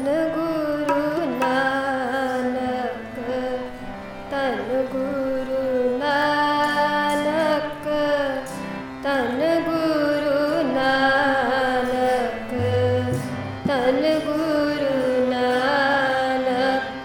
ਧੰਨ ਗੁਰੂ ਨਾਨਕ, ਧੰਨ ਗੁਰੂ ਨਾਨਕ, ਧੰਨ ਗੁਰੂ ਨਾਨਕ, ਧੰਨ ਗੁਰੂ ਨਾਨਕ।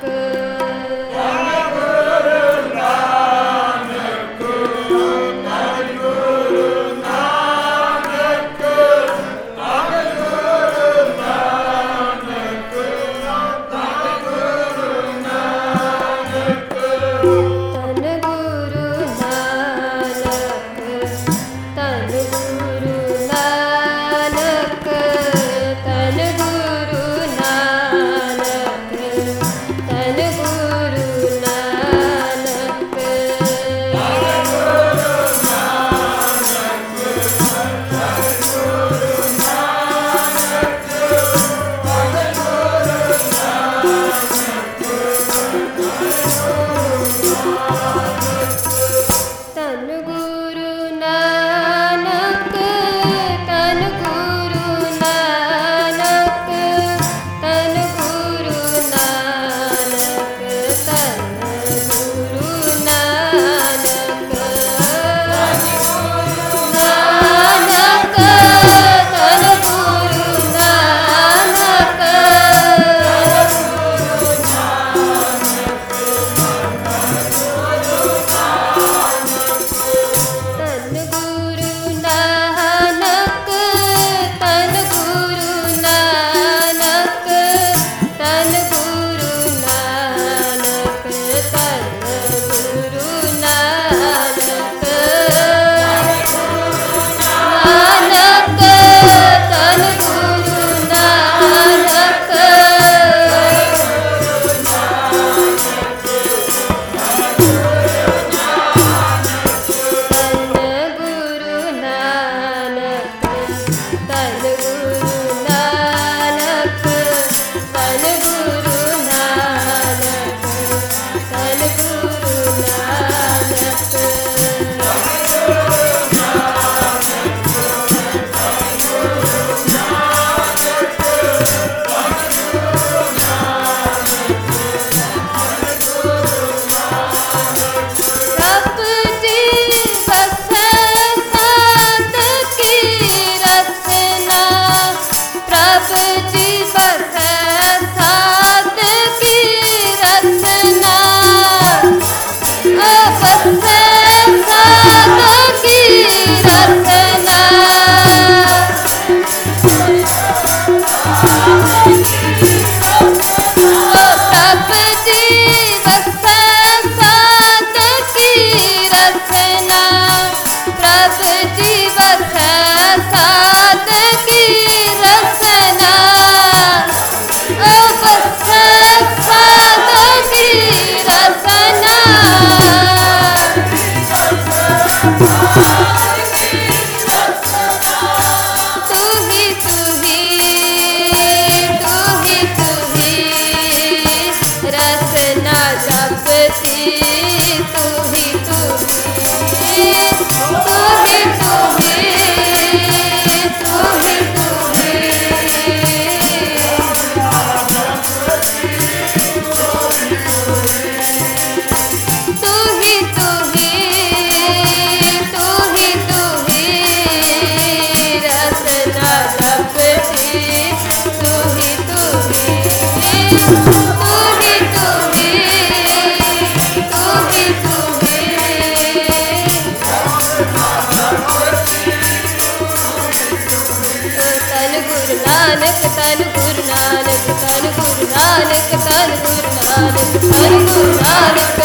ਧੰਨ ਗੁਰੂ ਨਾਨਕ, ਧੰਨ ਗੁਰੂ ਨਾਨਕ, ਧੰਨ ਗੁਰੂ ਨਾਨਕ, ਧੰਨ ਗੁਰੂ ਨਾਨਕ,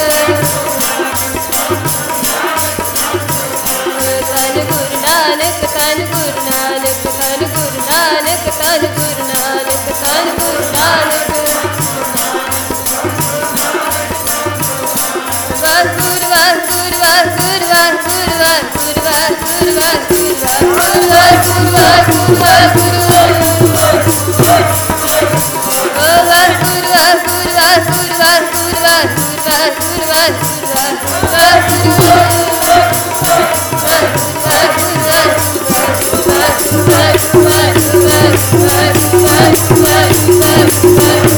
ਧੰਨ ਗੁਰੂ ਨਾਨਕ, ਧੰਨ ਗੁਰੂ ਨਾਨਕ, ਧੰਨ ਗੁਰੂ ਨਾਨਕ, ਧੰਨ ਗੁਰੂ ਨਾਨਕ, ਧੰਨ ਗੁਰੂ ਨਾਨਕ। ਵਾਹਿਗੁਰੂ ਵਾਹਿਗੁਰੂ ਵਾਹਿਗੁਰੂ ਵਾਹਿਗੁਰੂ ਵਾਹਿਗੁਰੂ ਵਾਹਿਗੁਰੂ ਵਾਹਿਗੁਰੂ ਵਾਹਿਗੁਰੂ ਵਾਹਿਗੁਰੂ ਵਾਹਿਗੁਰੂ Bye.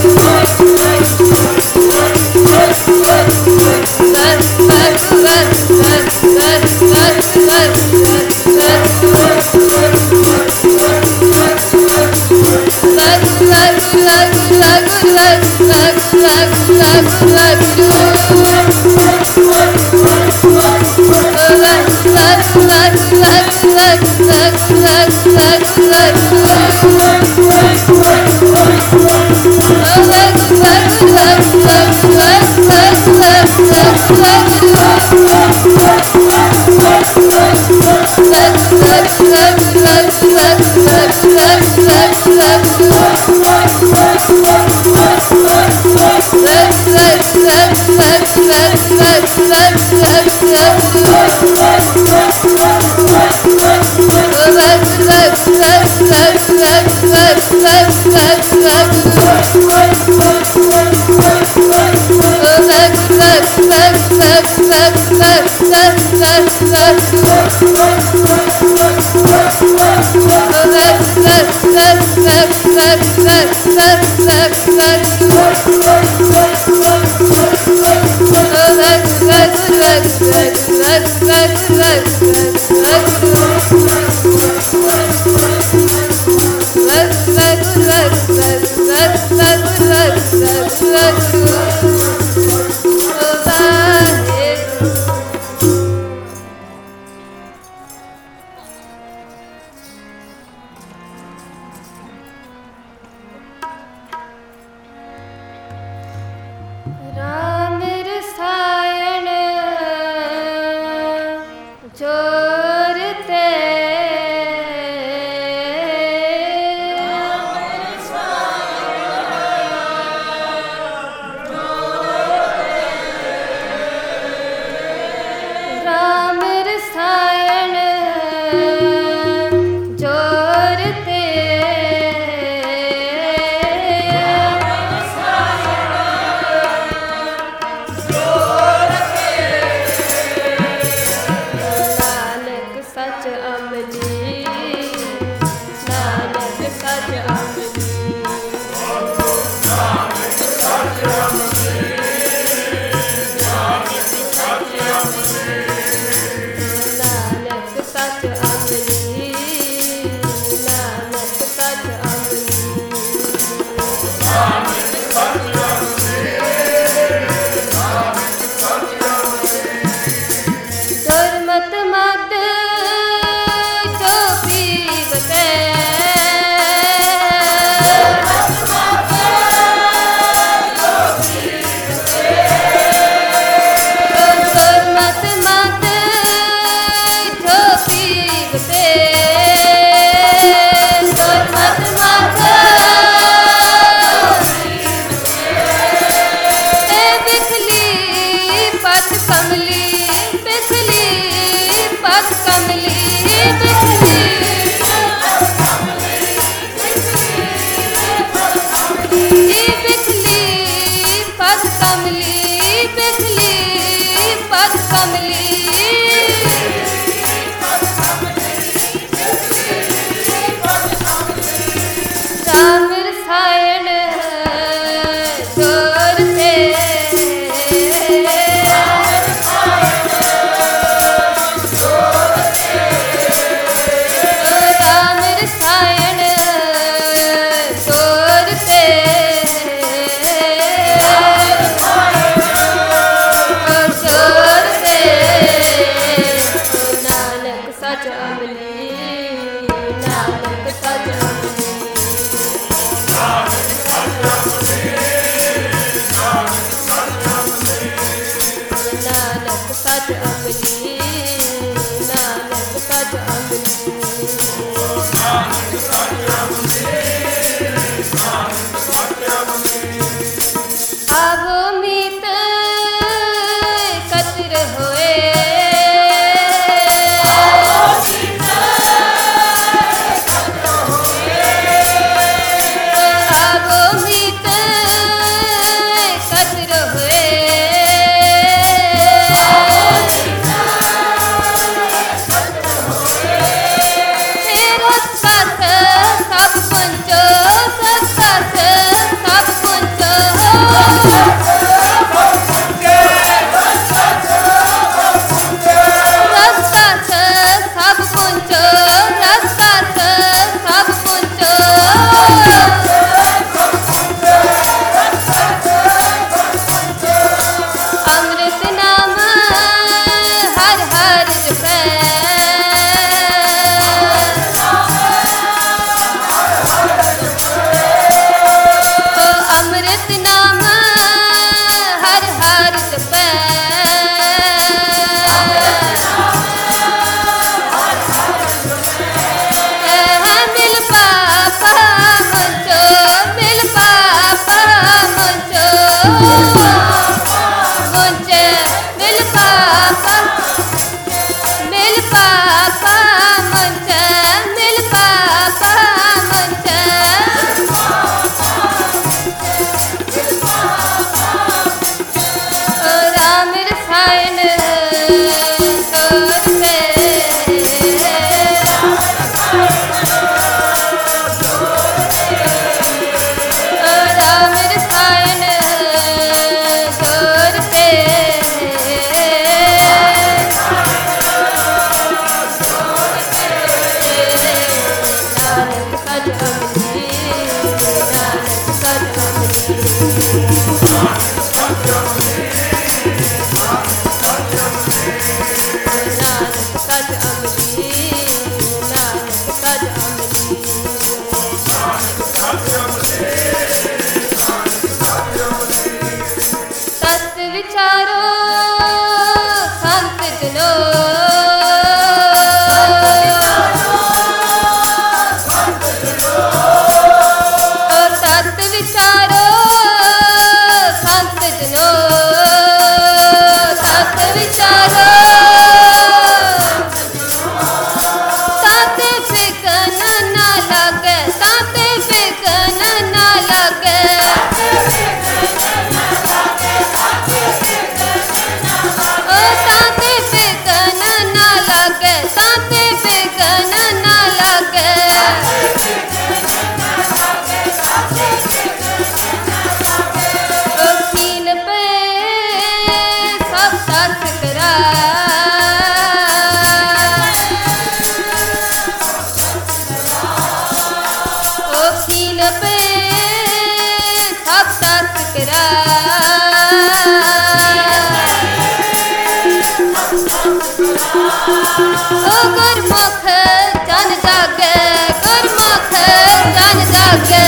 ਗੁਰਮੁਖ ਜਨ ਜਾਗੇ, ਗੁਰਮੁਖ ਜਨ ਜਾਗੇ।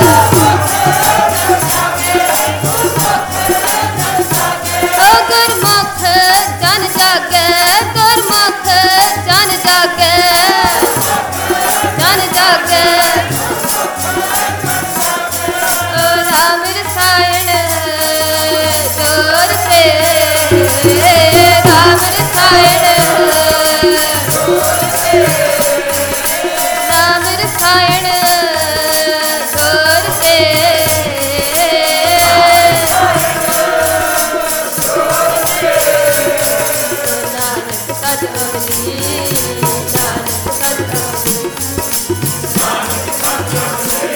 ਗੁਰਮੁਖ ਜਨ ਜਾਗੇ, ਗੁਰਮੁਖ ਜਨ ਜਾਗੇ, ਜਨ ਜਾਗੇ। ਰਾਮ ਰਸਾਇਣ ਜੋਰ ਤੇ, ਰਾਮ ਰਸਾਇਣ ਰਾਮ ਰਸਾਇਣ ਜੋਰ ਤੇ। ਨਾਨਕ ਸਜ ਅਮਲੀ, ਨਾਨਕ ਸਜ ਅਮਲੀ, ਨਾਨਕ ਸਜ ਅਮਲੀ,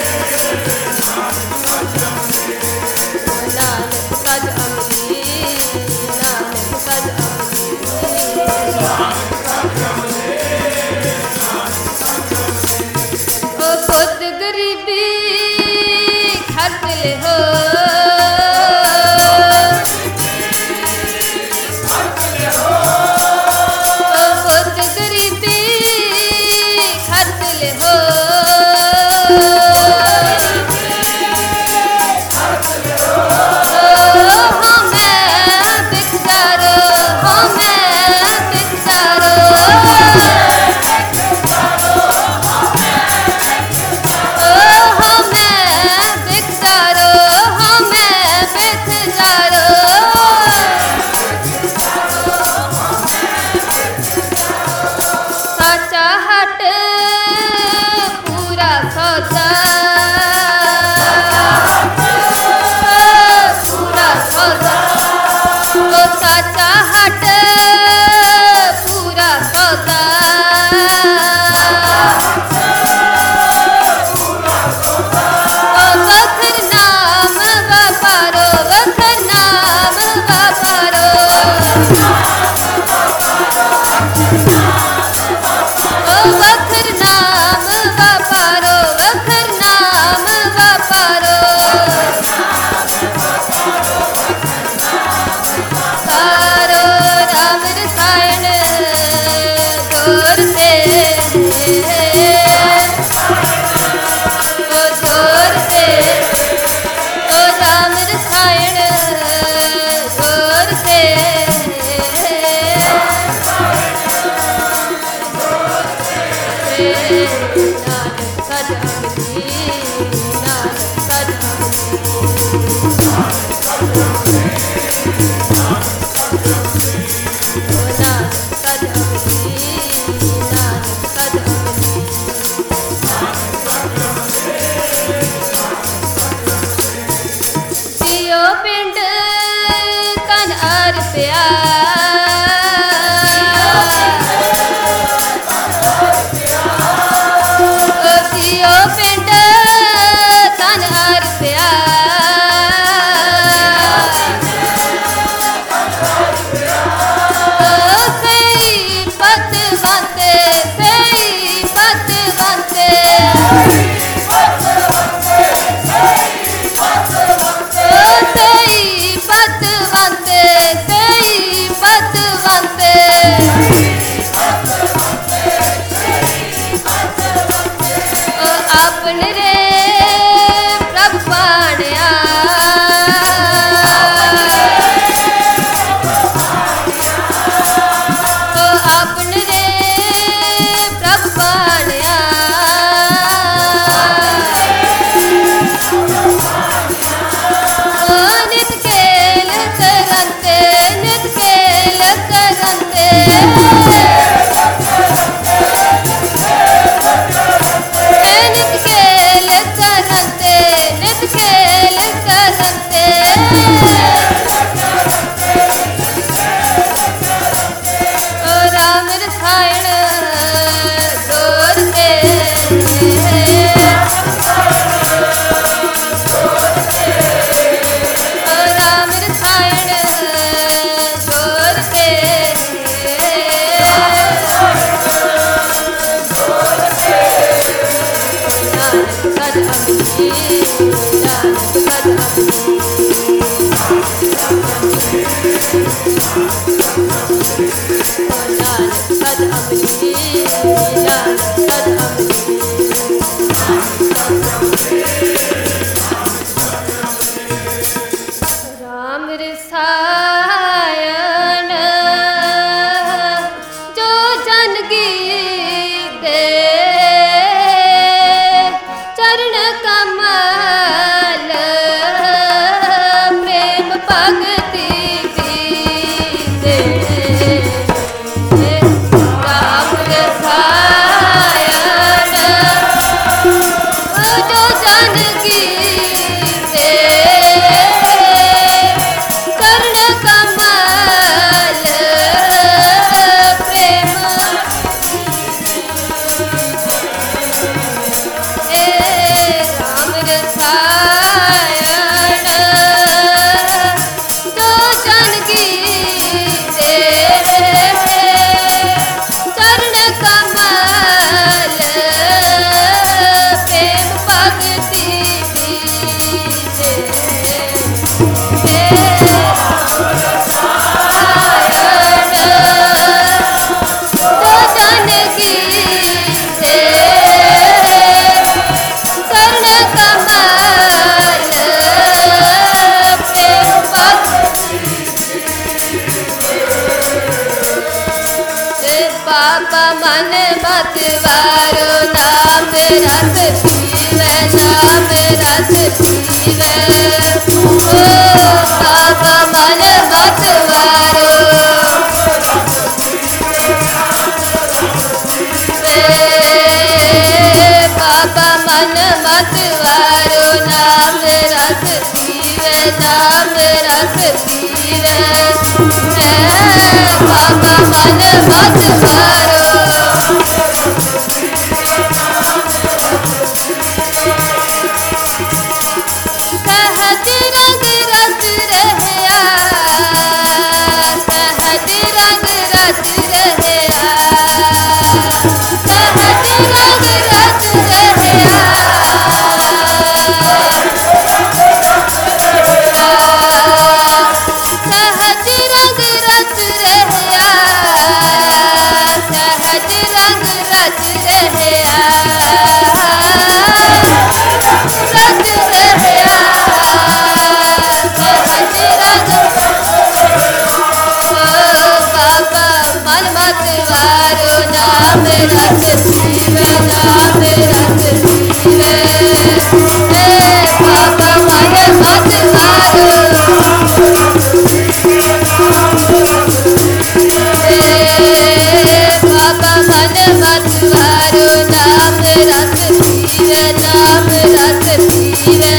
ਨਾਨਕ ਸਜ ਅਮਲੀ। ਖੁਦ ਗਰੀਬੀ ਖਰਚ ਲਿਓ, ਖੁਦ ਗਰੀਬੀ ਖਰਚ ਲਿਓ। ਹਾਂ ਮੈਂ ਬਿਖਜਾਰੋ, ਹਾਂ ਮੈਂ ਬਿਖਜਾਰੋ। ਸਾਚਾ ਹਟ ਪੂਰਾ ਸੌਦਾ, ਪੂਰਾ ਸੌਦਾ। ਉਹ ਸਾਚਾ ਹਟ ਪੂਰਾ ਸੌਦਾ। ਵਖਰ ਨਾਮ ਵਪਾਰੋ, ਵਖਰ ਨਾਮ ਵਪਾਰੋ। ਵਖਰ ਨਾਮ ਵਪਾਰੋ, ਵਖਰ ਨਾਮ ਵਪਾਰੋ। ਸਾਰੋ ਰਾਮ ਰਸਾਇਣ ਜੋਰ ਤੇ, ਓ ਜੋਰ ਤੇ, ਓ ਰਾਮ ਰਸਾਇਣ ਜੋਰ ਤੇ। ਨਾਨਕ ਸਜ ਅਮਲੀ, ਨਾਨਕ ਸਜ ਅਮਲੀ, ਨਾਨਕ ਸਜ ਅਮਲੀ, ਨਾਨਕ ਸਜ ਅਮਲੀ। ਜਿਉ ਪਿੰਡ ਕਨ ਅਰਪਿਆ, ਜਿਉ ਪਿੰਡ नानक कद अमली नानक कद अमली नानक कद अमली राम रसायन जो जन गीते चरण कमल प्रेम भगति बीते राम रसायन जो जन गीते चरण कमल प्रेम राम रसायन जो जन गीते चरण कमल प्रेम भगति बीते बाबा मन मत वारो नाम रस पीवे नाम रस पीवे ओ बाबा मन मत वारो बाबा मन मत वारो नाम रस पीवे नाम रस पीवे बाबा मन मत वारो सहज रंग रस रहया सहज रंग रस रहया सहज रंग रस रहया सहज रंग रस रहया सहज रंग रस रहया रस रहया सहज रंग ओ बाबा मन मत वारो नाम रस पीवे नाम रस पीवे बाबा मन मत वारो बाबा मन मत वारो नाम रस पीवे नाम रस पीवे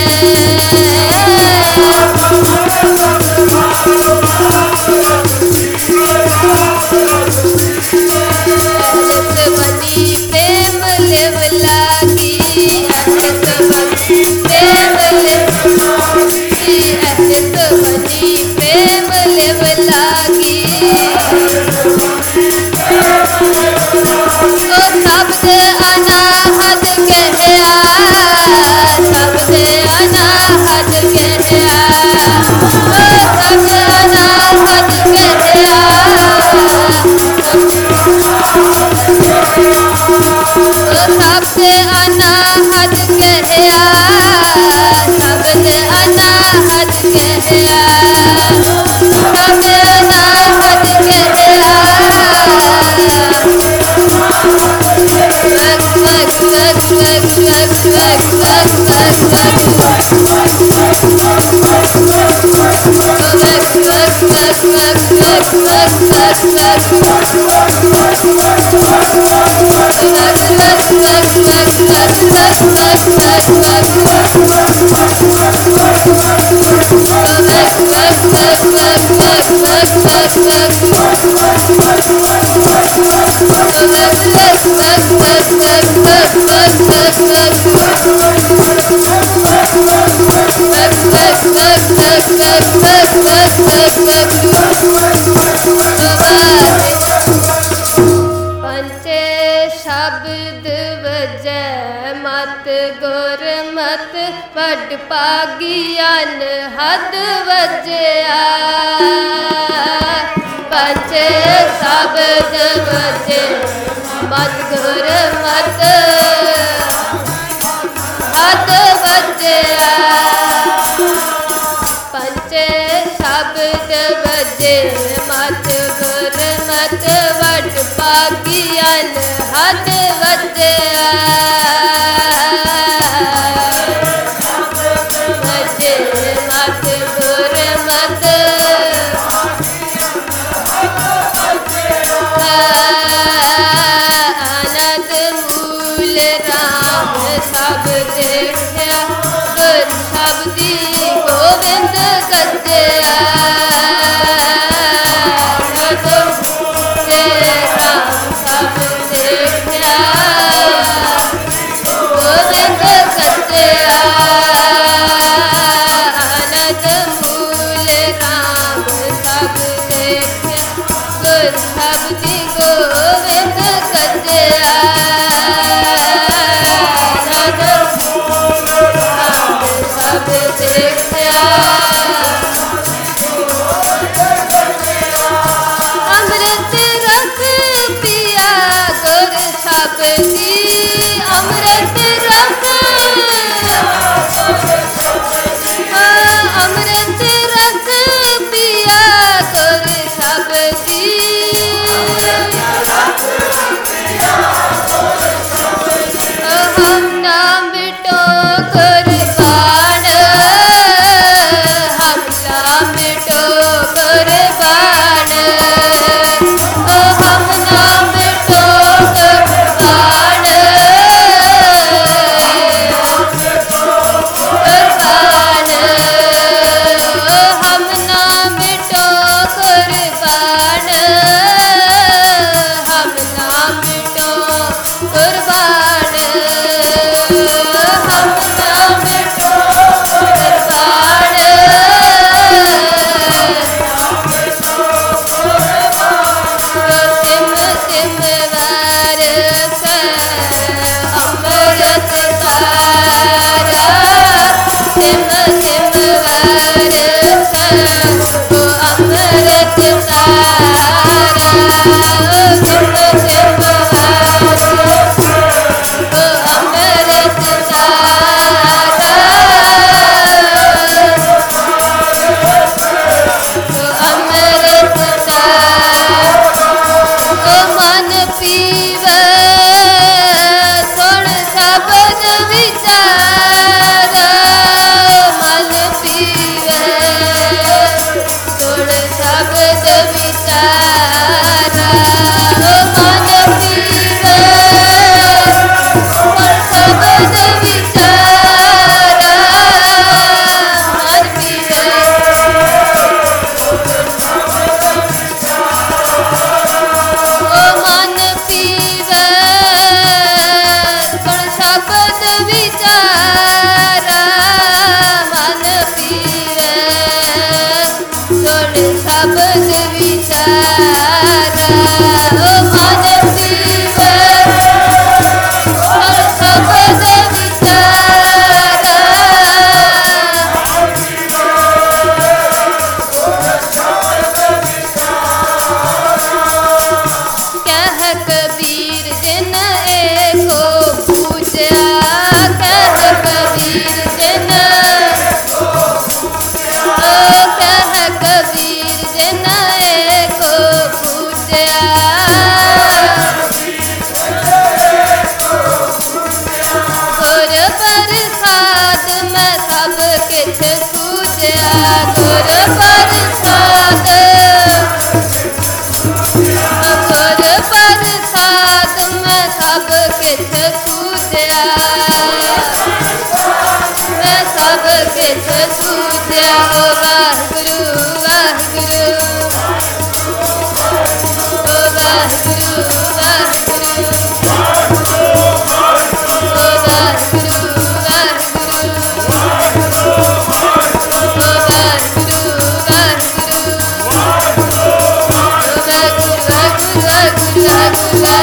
अहरत बनी प्रेम लेव लागी अहरत बनी प्रेम लेव अहरत बनी प्रेम लेव लागी ओ शब्द अनाहत कहया शब्द अनाहत कहया ओ शब्द अनाहत कहया ओ शब्द अनाहत कहया शब्द अनाहत कहया शब्द अनाहत कहया पंचे शब्द वजै मत गुर मत ਵੱਡ ਭਾਗੀਆਂ ਹੱਦ ਵਜਿਆ ਪੰਚੇ ਸ਼ਬਦ ਵਜੇ ਮਤ ਗੁਰ ਮਤ ਹੱਦ ਵਜਿਆ ਪੰਚੇ ਸ਼ਬਦ ਵਜੇ ਮਤ ਗੁਰ ਮਤ ਵੱਡ ਭਾਗੀਆਂ ਹੱਦ ਵਜਿਆ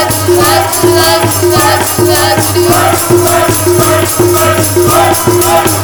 What?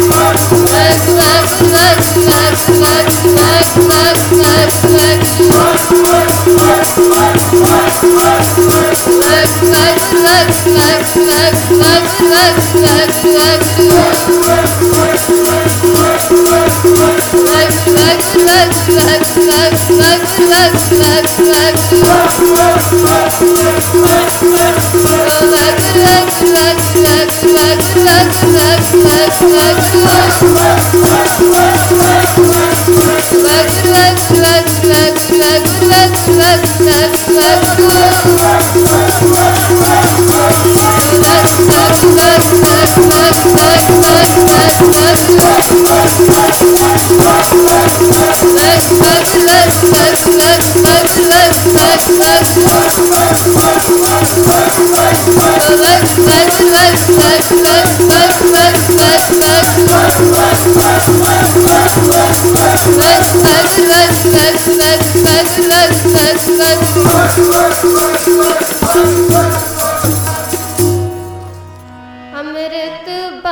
ਅੰਮ੍ਰਿਤ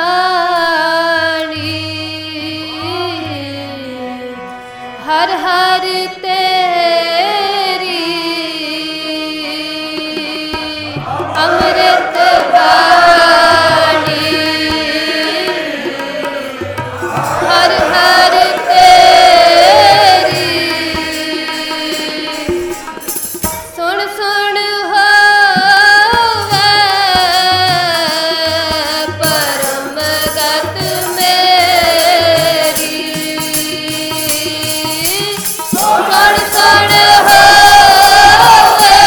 ਬਾਣੀ ਹਰ ਹਰ ਤੇਰੀ ਅੰਮ੍ਰਿਤ ਬਾਣੀ ਹਰ ਹਰ ਤੇਰੀ ਸੁਣ ਸੁਣ ਹੋਵੇ ਪਰਮ ਗਤ ਮੇਰੀ ਸੁਣ ਸੁਣ ਹੋਵੇ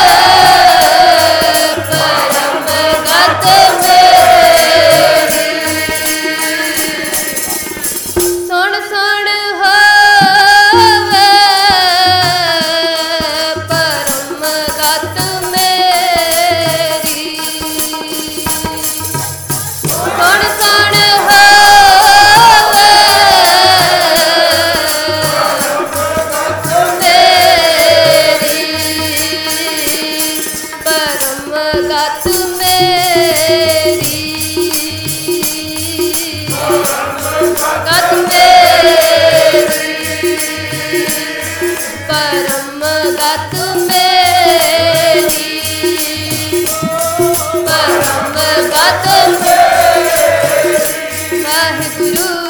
ਪਰਮ ਗਤ ਮੇਰੀ ਸੁਣ ਸੁਣ ਹੋਵੇ ਪਰਮ ਗਤ ਮੇਰੀ ਸੁਣ ਸੁਣ ਹੋਵੇ ਮੇਰੀ ਪਰਮ ਗਤ ਮੇਰੀ ਗਤ ਮੇਰੀ ਪਰਮ ਗਤ ਮੇਰੀ ਪਰਮ ਗਤ ਵਾਹਿਗੁਰੂ